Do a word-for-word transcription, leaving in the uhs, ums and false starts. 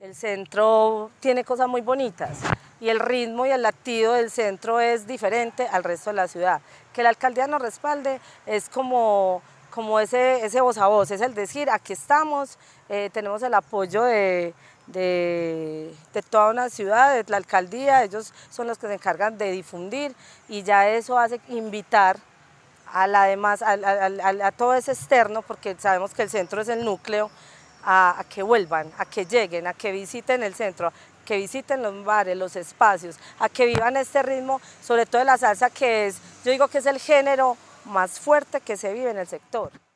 El centro tiene cosas muy bonitas y el ritmo y el latido del centro es diferente al resto de la ciudad. Que la alcaldía nos respalde es como, como ese, ese voz a voz, es el decir, aquí estamos, eh, tenemos el apoyo de, de, de toda una ciudad, de la alcaldía, ellos son los que se encargan de difundir y ya eso hace invitar a, la demás, a, a, a, a todo ese externo, porque sabemos que el centro es el núcleo, A, a que vuelvan, a que lleguen, a que visiten el centro, que visiten los bares, los espacios, a que vivan este ritmo, sobre todo de la salsa, que es, yo digo que es el género más fuerte que se vive en el sector.